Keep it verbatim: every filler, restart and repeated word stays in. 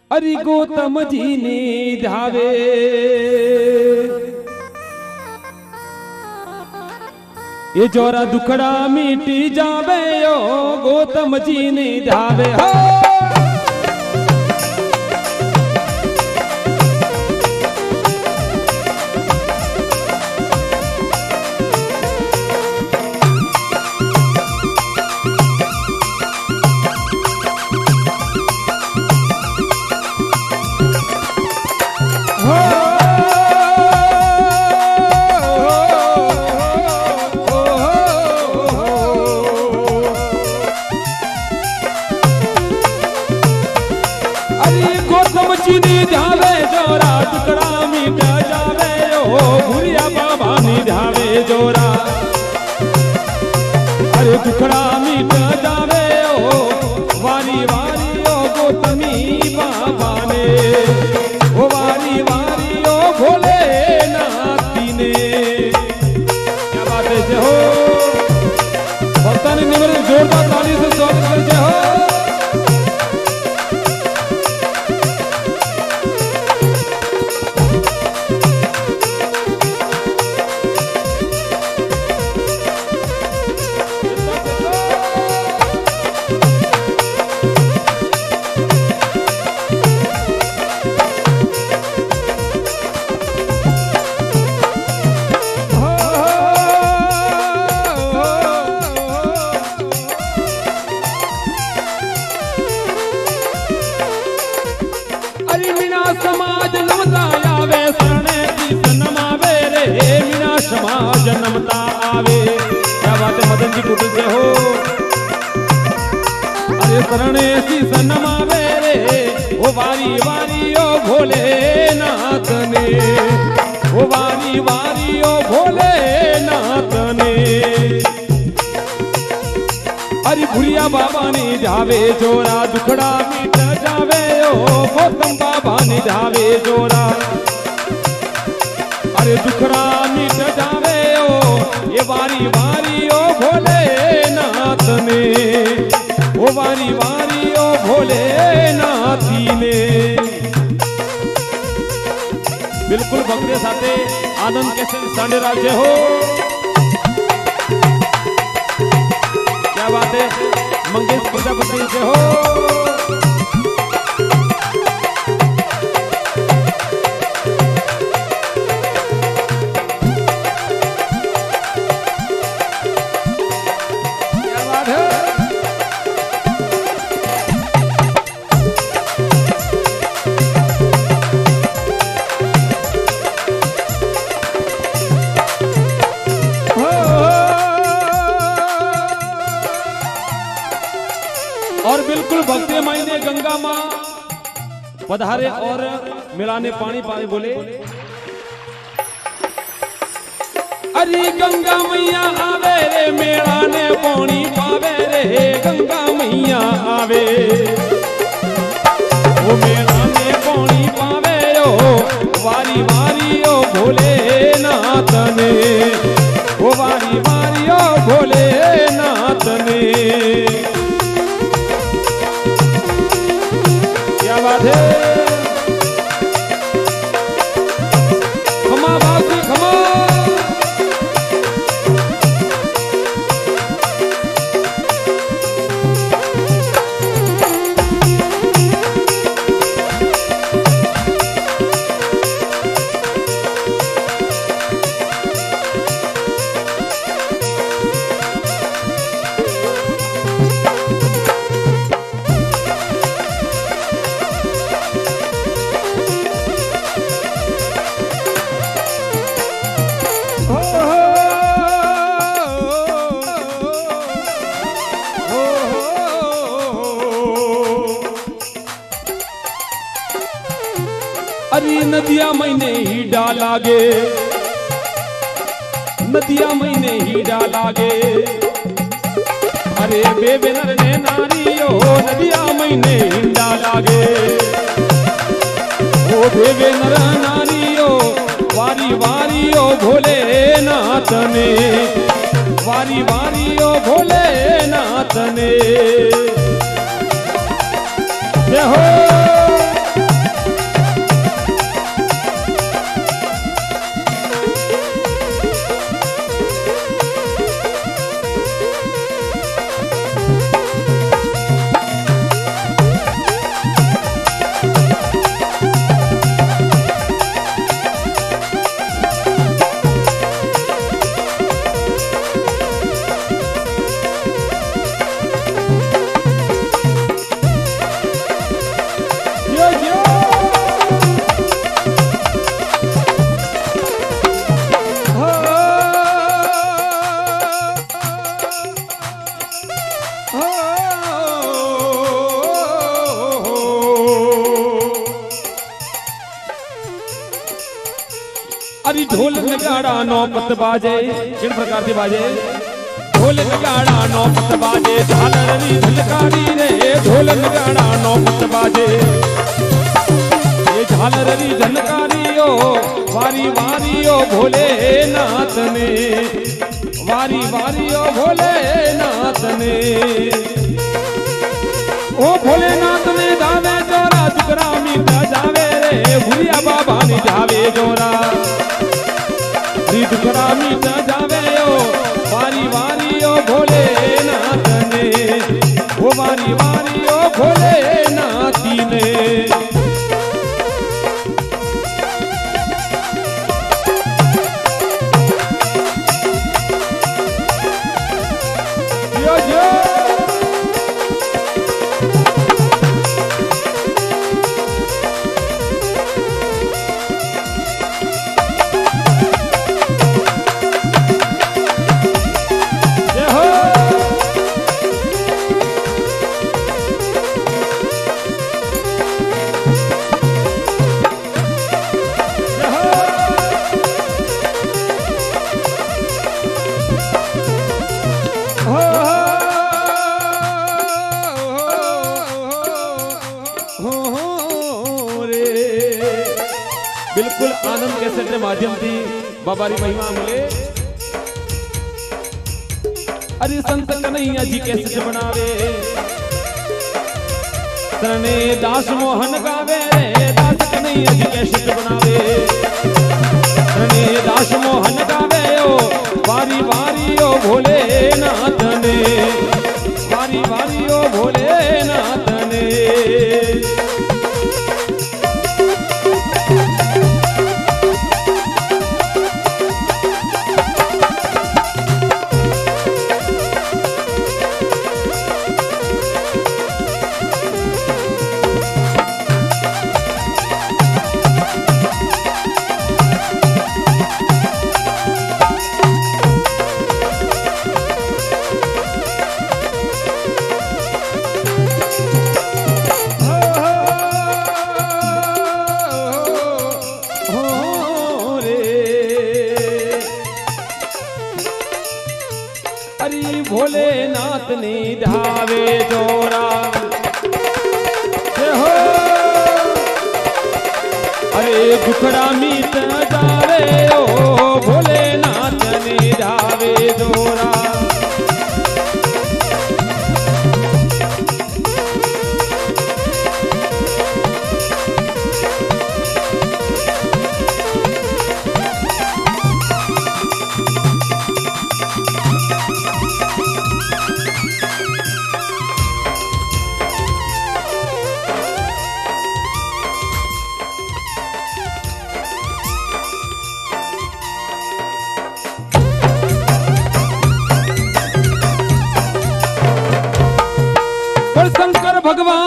अरे गौतम जी ने धावे ये जोरा दुखड़ा मिटी जावे ओ गौतम जी ने धावे हो ध्यावे जोरा टुकड़ा मिट जावे ओ भूरिया बाबा नी ध्यावे जोरा अरे टुकड़ा मिट जावे ओ वारी वारी ओ गौतमी बाबा ने ओ वारी वारी ओ भोले नाथी ने क्या बात है जय हो भक्ता ने निमर जोरदार ताली से स्वागत कर जय हो समाज नमता आवे शरणे की सनमावे रे मीना समाज नमता आवे क्या बात है मदन जी कुटुंब से हो अरे शरणे की सनमावे रे ओ वारी वारी ओ भोले नाथ ने ओ वारी वारी ओ भोले नाथ ने अरे भुरिया बाबा ने जावे जोरा दुखड़ा मिट जावे ओ गौतम बाबा ने जावे जोरा अरे दुखड़ा मिट जावे ओ ये वारी वारी ओ भोले नाथ ने ओ वारी वारी ओ भोले नाथी ने बिल्कुल भक्ति साथे आनंद के सांडे राज्य हो क्या बात है मंगेश प्रजापति से हो और बिल्कुल भक्ति मायने गंगा माँ पधारे और मिलाने पानी पानी बोले अरे गंगा मैया आवे रे मेलाने पानी पावे रे गंगा मैया आवे वो मेलाने पानी पावे ओ वारी वारी ओ भोले नाथ ने वो वारी वारी ओ भोले नाथ ने क्या बात है खमा बासी खमा अरे नदिया महीने ही डालागे नदिया महीने ही डालागे अरे बेबे नर ने नारियो नदिया महीने ही डालागे ओ बेबे नर नारियो वारी वारी ओ भोले नाथ ने वारी वारी ओ भोले नाथ ने जय हो अरे ढोल नगाड़ा नौपत बाजे किन प्रकार से बाजे ढोल नगाड़ा नौपत बाजे झालर री झलकारी रे ढोल नगाड़ा नौपत बाजे ये झालर री झलकारी ओ वारी वारी ओ भोलेनाथ ने वारी वारी ओ भोलेनाथ ने ओ भोलेनाथ ने जावे जोरा जुगरा मीठा जावे रे भुलिया बाबा ने जावे जोरा जुगरा मीठा जावे ओ वारी वारी ओ भोलेनाथ ने ओ वारी वारी ओ भोलेनाथी ने यो यो बिल्कुल आनंद कैसेट के माध्यम थी बाबा री महिमा मिले अरे संत कन्हैया जी कैसेट बनावे सने दास मोहन गावे रे दास कन्हैया जी कैसेट बनावे सने दास मोहन गावे ओ वारी वारी ओ भोलेनाथ ने वारी वारी ओ भोलेनाथ ने भोलेनाथ ने ढावे जोरा हो अरे दुखड़ा मीत जावे ओ भोलेनाथ ने ढावे जोरा भगवान